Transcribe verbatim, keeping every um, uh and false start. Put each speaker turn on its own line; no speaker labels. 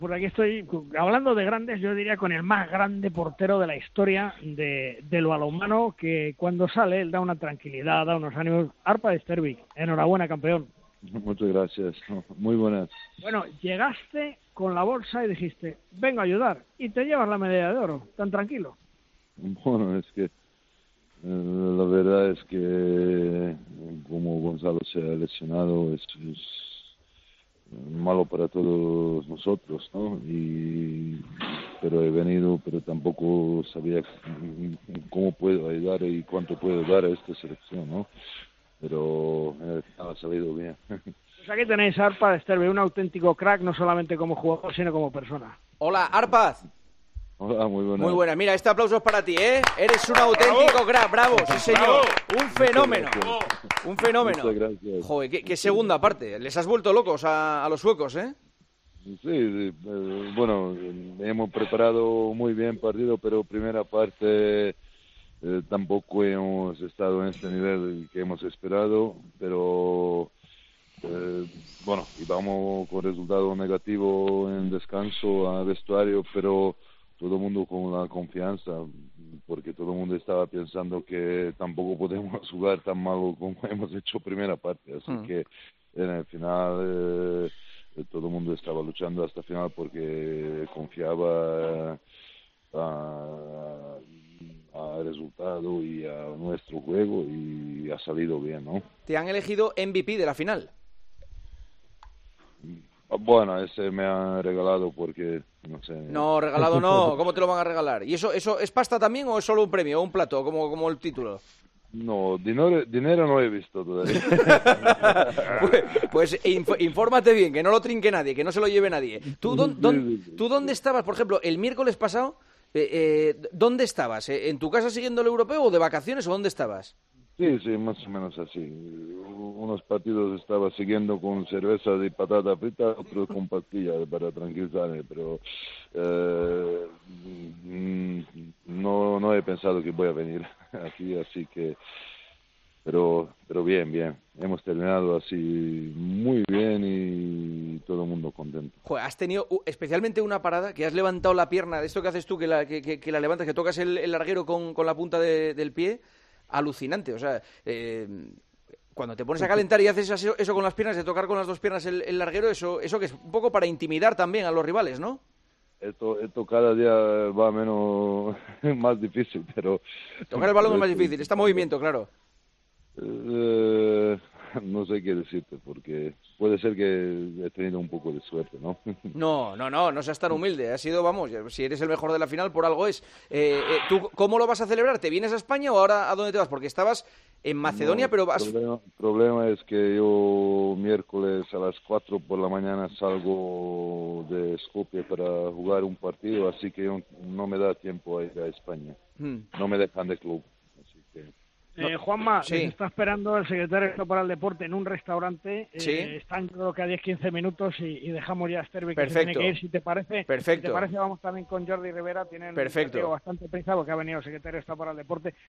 Pues aquí estoy, hablando de grandes, yo diría con el más grande portero de la historia de, de lo balonmano, que cuando sale él da una tranquilidad, da unos ánimos. Arpa de Stervik, enhorabuena, campeón.
Muchas gracias, muy buenas.
Bueno, llegaste con la bolsa y dijiste, vengo a ayudar, y te llevas la medalla de oro, tan tranquilo.
Bueno, es que eh, la verdad es que como Gonzalo se ha lesionado, es, es malo para todos nosotros, ¿no? Y pero he venido, pero tampoco sabía cómo puedo ayudar y cuánto puedo dar a esta selección, ¿no? Pero eh, ha salido bien.
Pues aquí tenéis a Arpa de Stervik, un auténtico crack, no solamente como jugador, sino como persona.
Hola, Arpaz.
Hola, muy buena.
Muy buena. Mira, este aplauso es para ti, ¿eh? Eres un auténtico crack, bravo, sí señor. Un fenómeno. Un fenómeno.
Muchas gracias.
Joder, qué, qué segunda parte. Les has vuelto locos a, a los suecos, ¿eh?
Sí, sí, eh, bueno, hemos preparado muy bien partido, pero primera parte eh, tampoco hemos estado en este nivel que hemos esperado, pero eh, bueno, íbamos con resultado negativo en descanso a vestuario, pero todo el mundo con la confianza, porque todo el mundo estaba pensando que tampoco podemos jugar tan malo como hemos hecho primera parte, así mm. que en el final eh, todo el mundo estaba luchando hasta el final porque confiaba al resultado y a nuestro juego y ha salido bien, ¿no?
Te han elegido M V P de la final.
Bueno, ese me han regalado porque, no sé...
No, regalado no, ¿cómo te lo van a regalar? ¿Y eso eso es pasta también o es solo un premio o un plato, como, como el título?
No, dinero, dinero no he visto todavía.
pues pues inf- infórmate bien, que no lo trinque nadie, que no se lo lleve nadie. ¿Tú, don, don, ¿tú dónde estabas, por ejemplo, el miércoles pasado? Eh, eh, ¿Dónde estabas? ¿En tu casa siguiendo el europeo o de vacaciones o dónde estabas?
Sí, sí, más o menos así. Unos partidos estaba siguiendo con cerveza y patata frita, otros con pastillas para tranquilizarme, pero eh, no, no he pensado que voy a venir aquí, así que, pero, pero bien, bien. Hemos terminado así muy bien y todo el mundo contento.
Joder, has tenido uh, especialmente una parada que has levantado la pierna, de esto que haces tú, que la, que, que, que la levantas, que tocas el, el larguero con, con la punta de, del pie. Alucinante, o sea, eh, cuando te pones a calentar y haces eso, eso con las piernas, de tocar con las dos piernas el, el larguero, eso eso que es un poco para intimidar también a los rivales, ¿no?
Esto, esto cada día va menos, más difícil, pero...
Tocar el balón es más difícil, está movimiento, claro.
Eh, no sé qué decirte, porque puede ser que he tenido un poco de suerte, ¿no?
No, no, no, no seas tan humilde. Ha sido, vamos, si eres el mejor de la final, por algo es. Eh, eh, ¿Tú cómo lo vas a celebrar? ¿Te vienes a España o ahora a dónde te vas? Porque estabas en Macedonia,
No,
pero vas...
El problema, problema es que yo miércoles a las cuatro por la mañana salgo de Skopje para jugar un partido, así que yo, no me da tiempo a ir a España. Hmm. No me dejan de club, así que...
Eh, Juanma,
sí.
les está esperando el secretario para el deporte en un restaurante.
Sí.
Eh, están creo que a diez a quince minutos y, y dejamos ya a Stervik que se
Perfecto.
tiene que ir. Si te parece,
Perfecto.
si te parece, vamos también con Jordi Rivera. Tienen
Perfecto.
un bastante prisa porque ha venido el secretario está para el deporte.